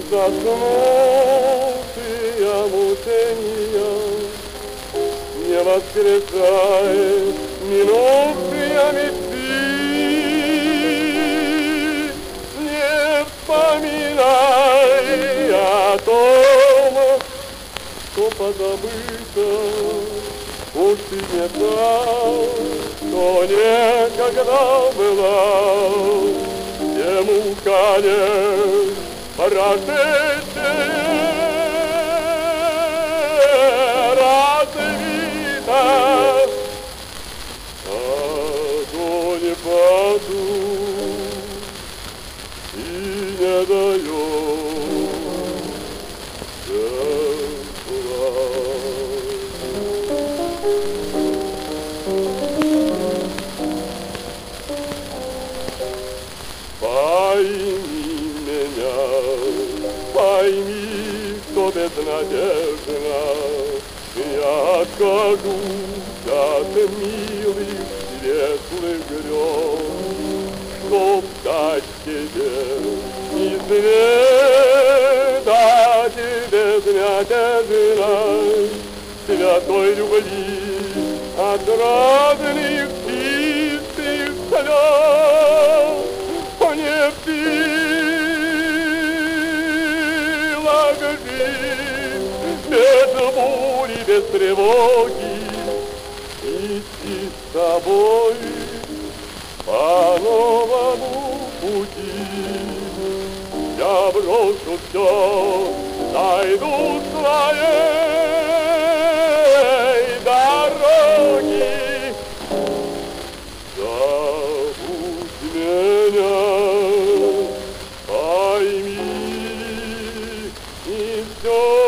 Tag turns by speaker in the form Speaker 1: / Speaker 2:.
Speaker 1: заснутые мучения, не воскрешает минувшие мечты, не вспоминай о том, что позабыто, уж ты не та, что некогда была, ему конец прошедшее разбито, огонь потух и не дает тепла. Пойми меня, пойми, что безнадежно я откажусь от милых светлых грез, чтоб дать тебе изведать безмятежной святой любви от разных чистых слез. Не в силах жить без бури, без тревоги, идти с тобой по новому пути. Я брошу все, найду своей дороги. Забудь меня, пойми, и все.